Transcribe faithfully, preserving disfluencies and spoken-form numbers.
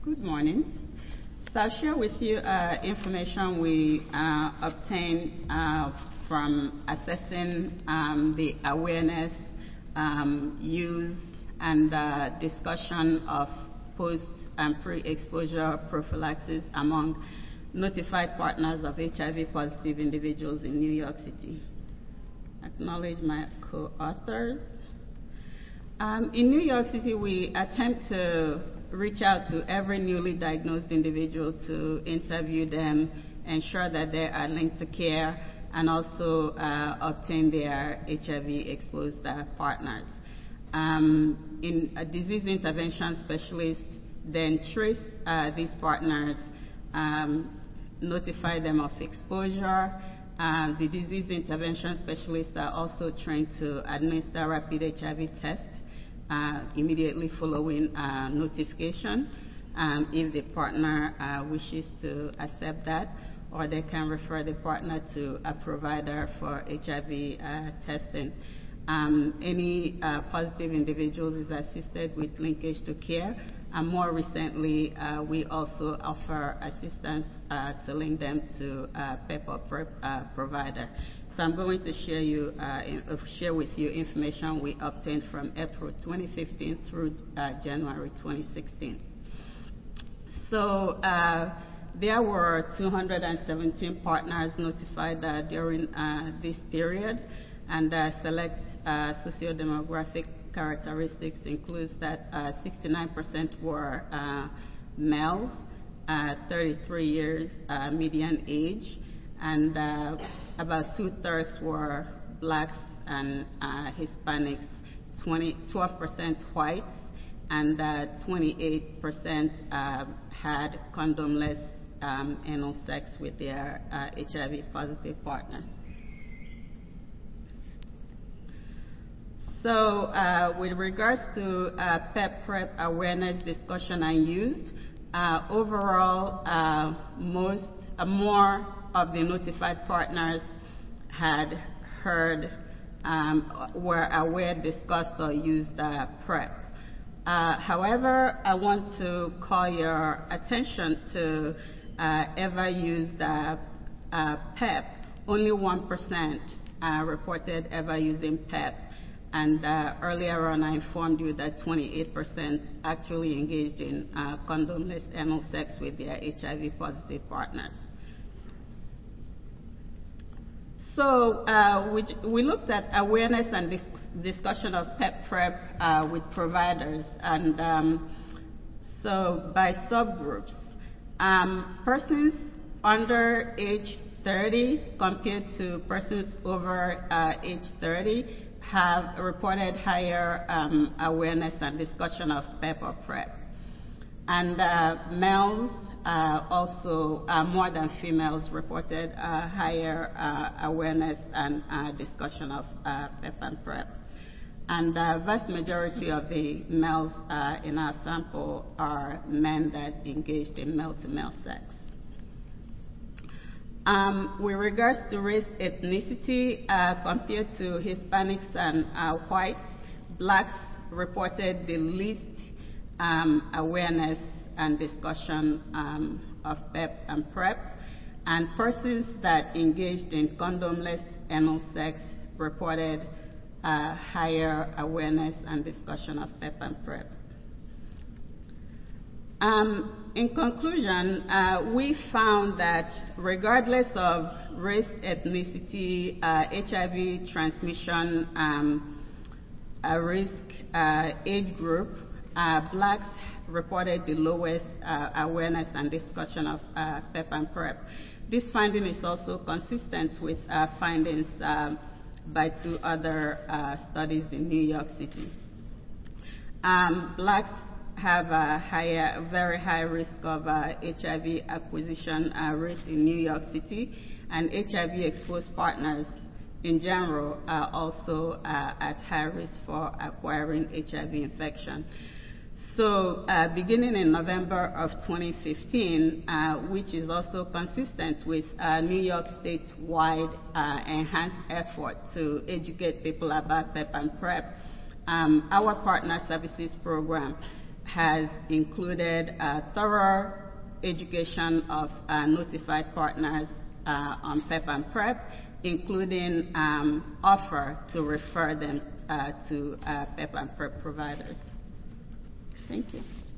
Good morning. So I'll share with you uh, information we uh, obtained uh, from assessing um, the awareness, um, use, and uh, discussion of post and pre-exposure prophylaxis among notified partners of H I V-positive individuals in New York City. Acknowledge my co-authors. Um, in New York City, we attempt to reach out to every newly diagnosed individual to interview them, ensure that they are linked to care, and also uh, obtain their H I V-exposed uh, partners. Um, in a disease intervention specialist then trace uh, these partners, um, notify them of exposure. Uh, the disease intervention specialists are also trained to administer rapid H I V tests uh, immediately following uh, notification, um, if the partner uh, wishes to accept that, or they can refer the partner to a provider for H I V uh, testing. Um, any uh, positive individuals is assisted with linkage to care, and more recently, uh, we also offer assistance uh, to link them to a PEP or PrEP uh, provider. So I'm going to share you uh, in, uh, share with you information we obtained from April twenty fifteen through uh, January twenty sixteen. So uh, there were two hundred seventeen partners notified uh, during uh, this period, and uh, select uh, socio-demographic characteristics includes that uh, sixty-nine percent were uh, males, uh, thirty-three years uh, median age, and uh, about two-thirds were blacks and uh, Hispanics, twelve percent whites, and uh, twenty-eight percent uh, had condomless um, anal sex with their uh, H I V-positive partners. So uh, with regards to uh, PEP PrEP awareness, discussion, and use, uh, overall, uh, most, uh, more of the notified partners had heard, um, were aware, discussed, or used uh, PrEP. Uh, however, I want to call your attention to uh, ever used uh, uh, PEP. Only one percent uh, reported ever using PEP. And uh, earlier on, I informed you that twenty-eight percent actually engaged in uh, condomless anal sex with their H I V-positive partners. So uh, we, we looked at awareness and dis discussion of PEP PrEP uh, with providers, and um, so by subgroups. Um, persons under age thirty compared to persons over uh, age thirty have reported higher um, awareness and discussion of PEP or PrEP. And uh, males uh, also, uh, more than females, reported uh, higher uh, awareness and uh, discussion of uh, PEP and PrEP. And the vast majority of the males uh, in our sample are men that engaged in male-to-male sex. Um, with regards to race ethnicity, uh, compared to Hispanics and uh, whites, blacks reported the least um, awareness and discussion um, of PEP and PrEP, and persons that engaged in condomless anal sex reported uh, higher awareness and discussion of PEP and PrEP. Um, in conclusion, uh, we found that regardless of race, ethnicity, uh, H I V transmission um, uh, risk, uh, age group, uh, blacks reported the lowest uh, awareness and discussion of uh, PEP and PrEP. This finding is also consistent with uh, findings um, by two other uh, studies in New York City. Um, blacks have a higher, very high risk of uh, H I V acquisition uh, rate in New York City, and H I V-exposed partners in general are also uh, at high risk for acquiring H I V infection. So uh, beginning in November of twenty fifteen, uh, which is also consistent with uh, New York State-wide uh, enhanced effort to educate people about PEP and PrEP, um, our partner services program has included a thorough education of uh, notified partners uh, on PEP and PrEP, including um, offer to refer them uh, to uh, PEP and PrEP providers. Thank you.